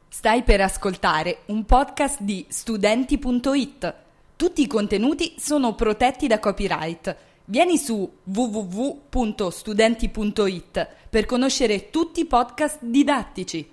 Stai per ascoltare un podcast di Studenti.it. Tutti i contenuti sono protetti da copyright. Vieni su www.studenti.it per conoscere tutti i podcast didattici.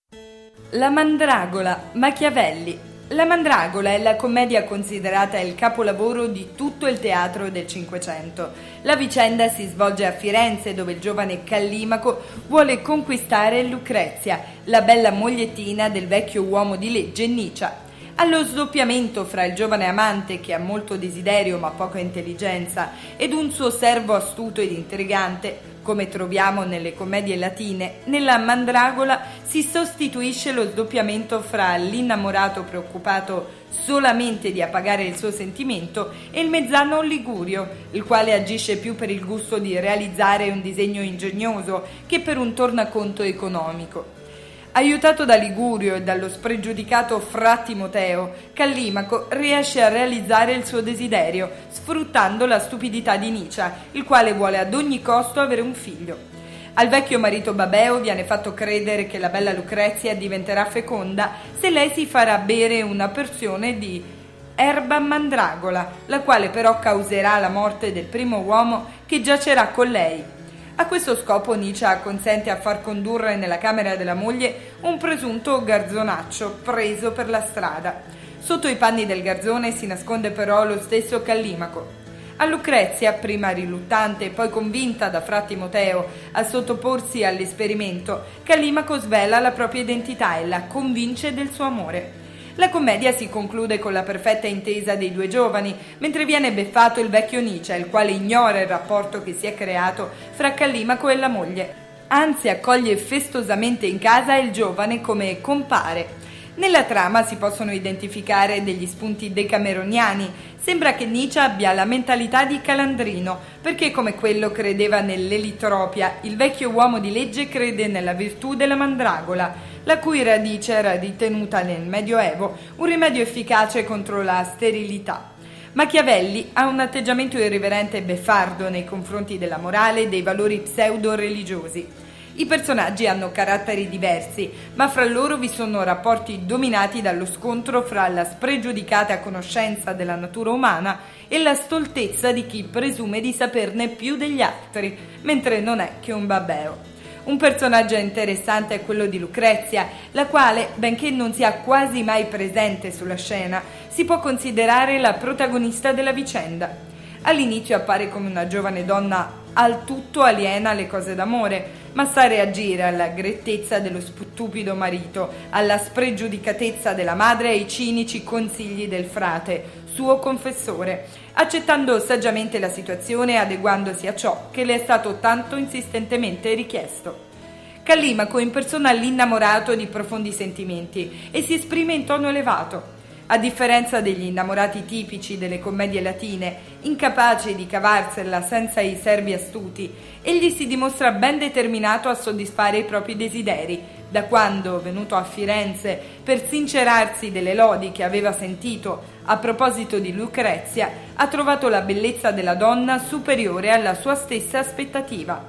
La Mandragola, Machiavelli. La Mandragola è la commedia considerata il capolavoro di tutto il teatro del Cinquecento. La vicenda si svolge a Firenze, dove il giovane Callimaco vuole conquistare Lucrezia, la bella mogliettina del vecchio uomo di legge Nicia. Allo sdoppiamento fra il giovane amante, che ha molto desiderio ma poca intelligenza, ed un suo servo astuto ed intrigante, come troviamo nelle commedie latine, nella Mandragola si sostituisce lo sdoppiamento fra l'innamorato preoccupato solamente di appagare il suo sentimento e il mezzano Ligurio, il quale agisce più per il gusto di realizzare un disegno ingegnoso che per un tornaconto economico. Aiutato da Ligurio e dallo spregiudicato Fra Timoteo, Callimaco riesce a realizzare il suo desiderio, sfruttando la stupidità di Nicia, il quale vuole ad ogni costo avere un figlio. Al vecchio marito Babeo viene fatto credere che la bella Lucrezia diventerà feconda se lei si farà bere una porzione di erba mandragola, la quale però causerà la morte del primo uomo che giacerà con lei. A questo scopo Nicia consente a far condurre nella camera della moglie un presunto garzonaccio preso per la strada. Sotto i panni del garzone si nasconde però lo stesso Callimaco. A Lucrezia, prima riluttante e poi convinta da Fra Timoteo a sottoporsi all'esperimento, Callimaco svela la propria identità e la convince del suo amore. La commedia si conclude con la perfetta intesa dei due giovani, mentre viene beffato il vecchio Nicia, il quale ignora il rapporto che si è creato fra Callimaco e la moglie. Anzi, accoglie festosamente in casa il giovane come compare. Nella trama si possono identificare degli spunti decameroniani. Sembra che Nicia abbia la mentalità di Calandrino, perché come quello credeva nell'elitropia, il vecchio uomo di legge crede nella virtù della mandragola, la cui radice era ritenuta nel Medioevo un rimedio efficace contro la sterilità. Machiavelli ha un atteggiamento irriverente e beffardo nei confronti della morale e dei valori pseudo-religiosi. I personaggi hanno caratteri diversi, ma fra loro vi sono rapporti dominati dallo scontro fra la spregiudicata conoscenza della natura umana e la stoltezza di chi presume di saperne più degli altri, mentre non è che un babbeo. Un personaggio interessante è quello di Lucrezia, la quale, benché non sia quasi mai presente sulla scena, si può considerare la protagonista della vicenda. All'inizio appare come una giovane donna al tutto aliena alle cose d'amore, ma sa reagire alla grettezza dello stupido marito, alla spregiudicatezza della madre e ai cinici consigli del frate, suo confessore, accettando saggiamente la situazione e adeguandosi a ciò che le è stato tanto insistentemente richiesto. Callimaco impersona l'innamorato di profondi sentimenti e si esprime in tono elevato. A differenza degli innamorati tipici delle commedie latine, incapaci di cavarsela senza i servi astuti, egli si dimostra ben determinato a soddisfare i propri desideri, da quando, venuto a Firenze per sincerarsi delle lodi che aveva sentito a proposito di Lucrezia, ha trovato la bellezza della donna superiore alla sua stessa aspettativa.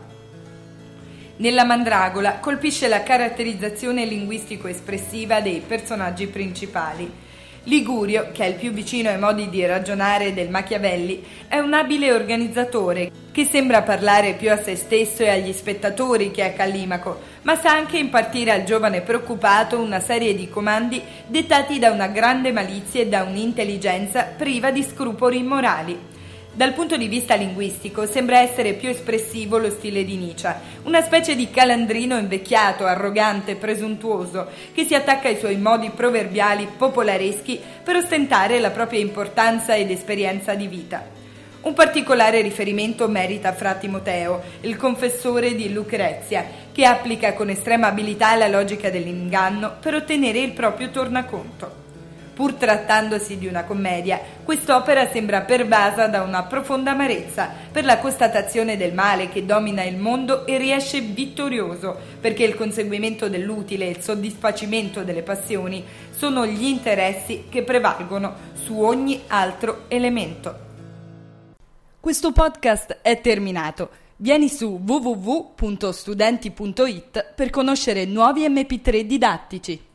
Nella Mandragola colpisce la caratterizzazione linguistico-espressiva dei personaggi principali. Ligurio, che è il più vicino ai modi di ragionare del Machiavelli, è un abile organizzatore che sembra parlare più a se stesso e agli spettatori che a Callimaco, ma sa anche impartire al giovane preoccupato una serie di comandi dettati da una grande malizia e da un'intelligenza priva di scrupoli morali. Dal punto di vista linguistico sembra essere più espressivo lo stile di Nicia, una specie di Calandrino invecchiato, arrogante, presuntuoso, che si attacca ai suoi modi proverbiali popolareschi per ostentare la propria importanza ed esperienza di vita. Un particolare riferimento merita Fra Timoteo, il confessore di Lucrezia, che applica con estrema abilità la logica dell'inganno per ottenere il proprio tornaconto. Pur trattandosi di una commedia, quest'opera sembra pervasa da una profonda amarezza per la constatazione del male che domina il mondo e riesce vittorioso, perché il conseguimento dell'utile e il soddisfacimento delle passioni sono gli interessi che prevalgono su ogni altro elemento. Questo podcast è terminato. Vieni su www.studenti.it per conoscere nuovi MP3 didattici.